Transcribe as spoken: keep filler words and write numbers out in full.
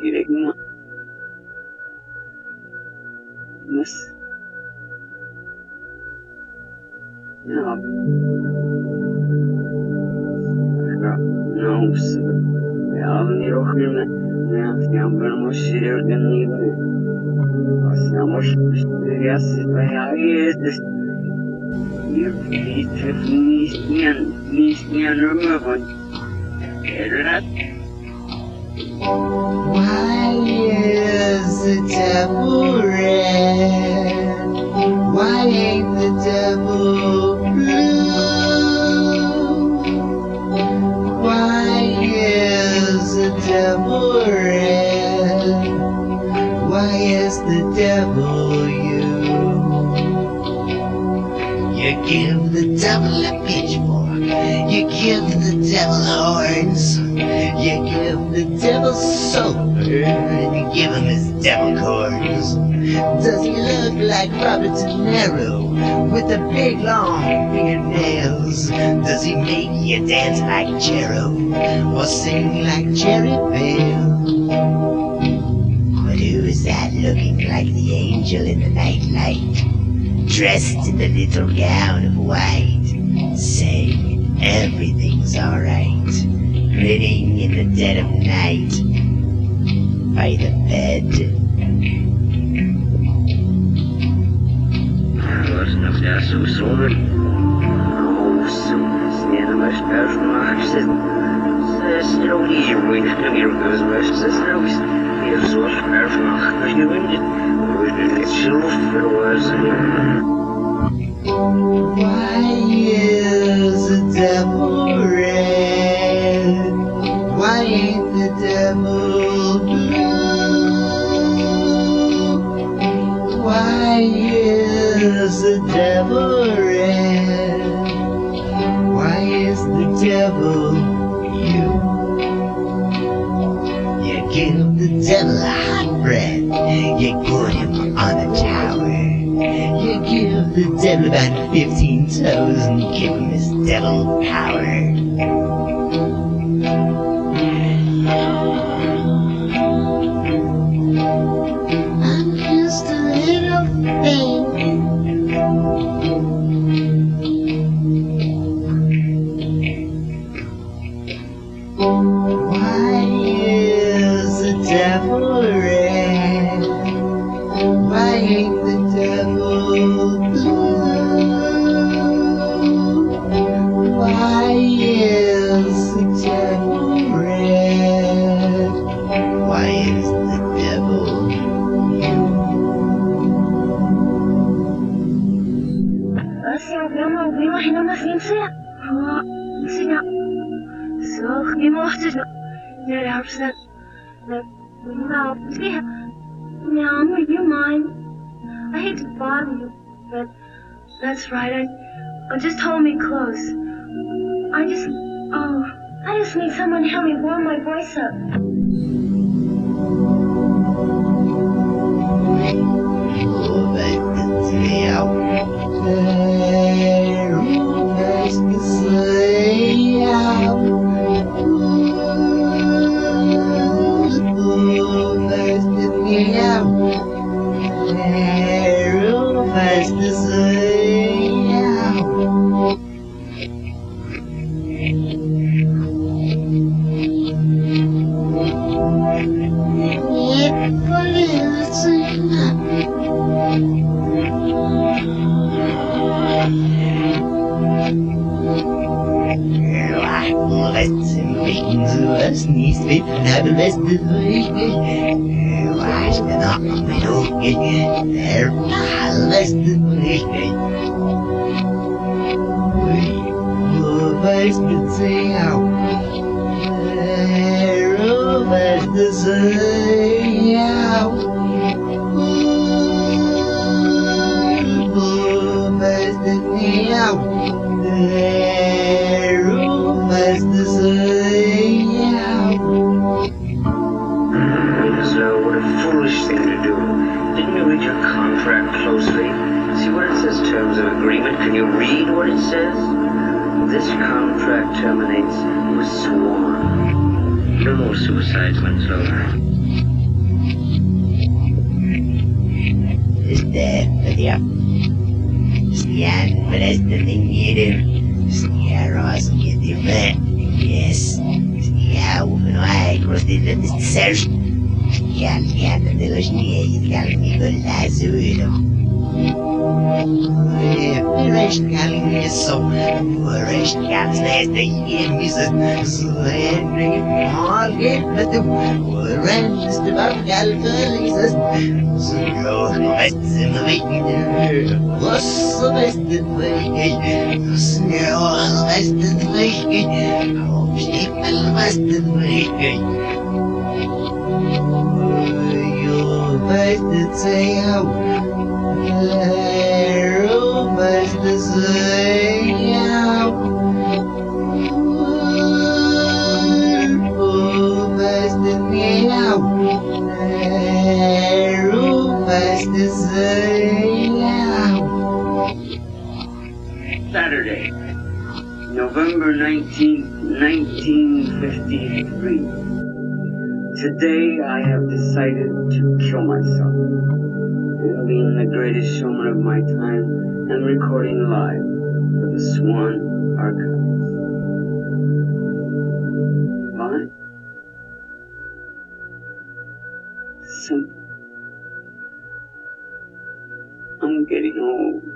gerekli. Nasıl? Ne yapayım? Ne olsun? Ya ne okuyayım? Ne yapayım? Ben o şeylerden ne bileyim? Aslında hoş ya siz bayağı iyiydiniz. Bir trafini isteyen, isteyen ömür var. Evlat. Why is the devil red? Why ain't the devil blue? Why is the devil red? Why is the devil you? You give the devil a pitchfork, you give the devil horns, you give the devil soap, and you give him his devil corns. Does he look like Robert De Niro with the big long fingernails? Does he make you dance like Jero or sing like Jerry Bell? But who is that looking like the angel in the nightlight, dressed in the little gown of white, saying everything's alright, grinning in the dead of night by the bed? Я сумсумер, усум, сненом ошпашмахся, сестрауги, вынхнугер, газбашся, сраус, и взор ошпашмах, не вынет, выждет шилов, первозли. Why is the devil red? Why ain't the devil blue? Why is the devil red? Why is the devil you? You give the devil a hot breath, you put him on a tower. You give the devil about fifteen toes and give him his devil power. I'm just a little thing. Why is the devil red? Why ain't the devil blue? Why is the devil red? Why is the devil you? Asya, grandma, we were in a sincere. Oh, Sina. So, we must have not upset. Now, yeah. Now, would you mind? I hate to bother you, but that's right. I, I just hold me close. I just, oh, I just need someone to help me warm my voice up. Oh, that's me out. There, oh, that's the sleigh out. Oh, that's the me out. There, oh, that's the sleigh out. Yeah, for listening up. Let's make to us knees fit now let's do it. Watch the knock on the door get there. Let's do it. Oh, first the thing out. There, oh, first the thing out. Oh, first the thing out. There, oh, first the thing out. So, what a foolish thing to do. Didn't you read your contract closely? See what it says, terms of agreement? Can you read what it says? This contract terminates with sworn. No more suicides when it's over. Stefan, Stian förresten ingen Stia rasket i värld. Yes. Stia ofen och ägros till den särskilt. Stian hjärnan det hörs ner skall Nicolas Udo. Förresten kan det så. Förresten kan nästa igen missas. Så är det haget med du. Förresten det var skall förlisas. Så jag resten av veckan. Och så resten av veckan. Och snöar resten av veckan. Och stippel resten av veckan. Jag vet inte säga. Jag vet inte säga. Jag vet inte säga. Saturday, November nineteenth, nineteen fifty-three. Today I have decided to kill myself and being the greatest showman of my time and recording live for the Swan Archives. Why? Simple. I'm getting old.